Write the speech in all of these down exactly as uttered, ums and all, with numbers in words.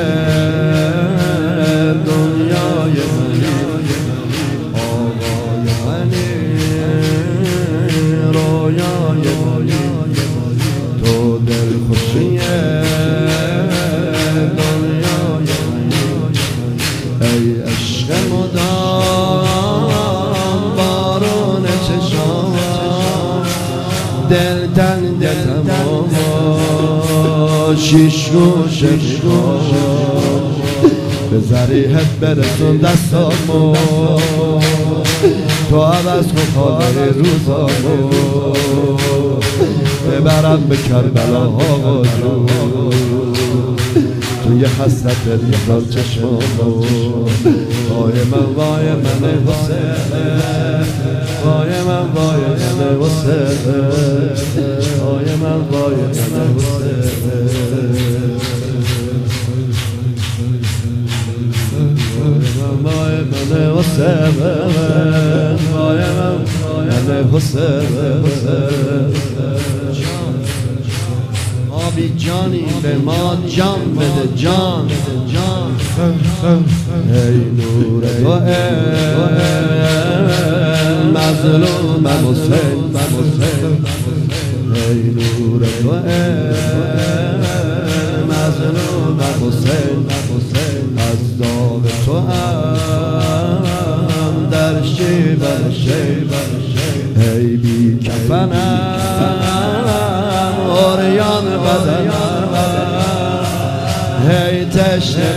دنیای منی آقای منی رویای منی تو دلخوشی دنیای منی ای عشق مدام بارون چشام دل تنگ تمام شیش گوش به ذریحت برسون دستامو تو عوض کن حال روزامو ببرم به کربلا آقا جون توی حسرت بیدار چشمامو وای من وای من حسین وای من وای من حسین وای من وای من حسین وای من حسین وای من من حسین آبی جانی به ما جان بده جان ای نور تو مظلوم حسین ای نور تو مظلوم حسین از داغ تو هم در شیبر ای بی کفنم اوریان بدنم ای تشنه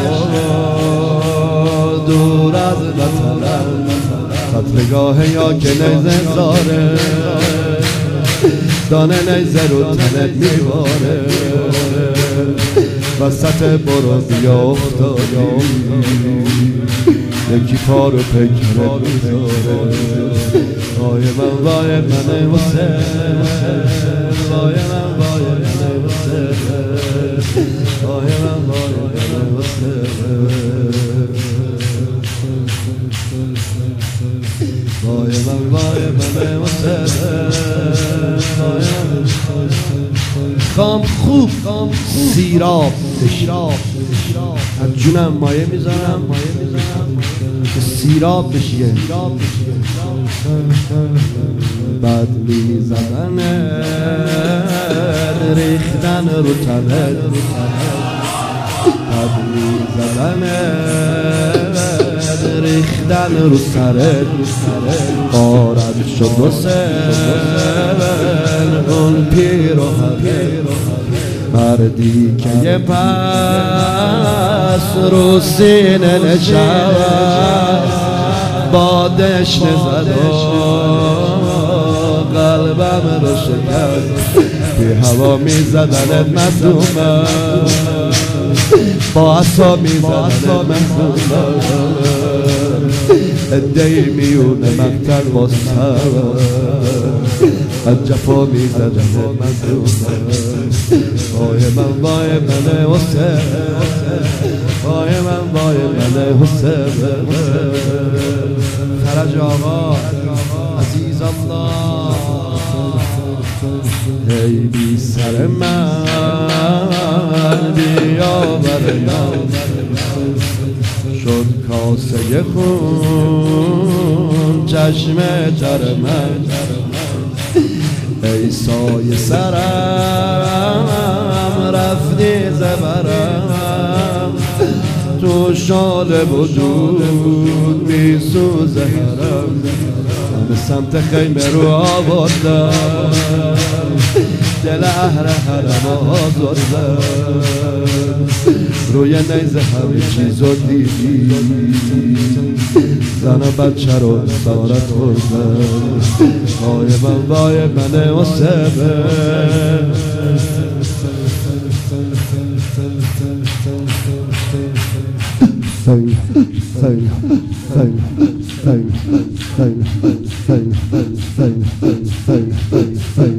دور از وطنم قتلگاه یا که نیزه زاره دانه نیزه رو تنت میباره وسط برو بیا افتادی یکی پا رو پیکرت میذاره وای من وای من حسین وای من وای من حسین وای من وای من حسین وای من وای من حسین کام خوب سیراب از جونم مایه میذارم که سیراب بشیه بعد میزدن ریختن رو تنت بعد میزدن ریختن رو سرت قارت شد و سر اون پیر و حقیر مردی که یه پس رو سینه نشد بادش نزد و قلبم رو شکست بی هوا میزدنت مظلومم با عصا میزدنت مظلومم ادهی میونه مقتل باستم از جفا میزدنت مظلومم وای من وای من حسین وای من وای من حسین فرج آقا عزیز الله ای بی سر من بیا برنام شد کاسه خون چشم تر من ای سایه سرم رفتی زبرم تو شال وجود می سوزه هرم همه سمت خیمه رو آوردم دل اهل حرم آزردم روی نیزه همه چیزو دیدی زن و بچه رو سارت خوردم وای من وای من حسین Sing, sing, sing, sing, sing, sing, sing, sing, sing,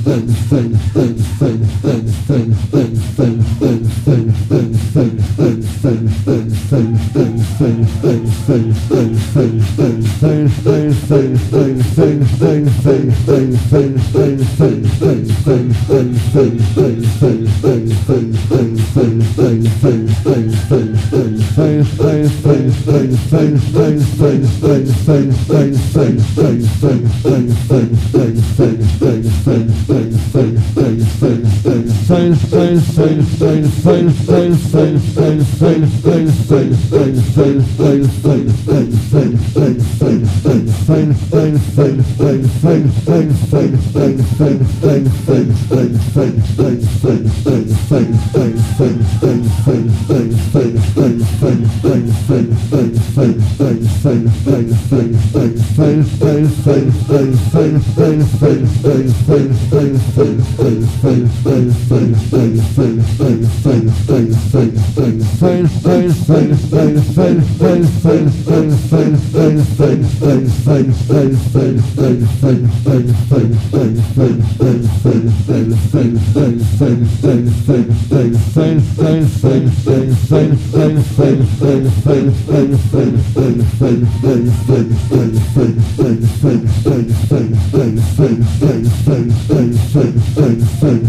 sing, sing, Fun,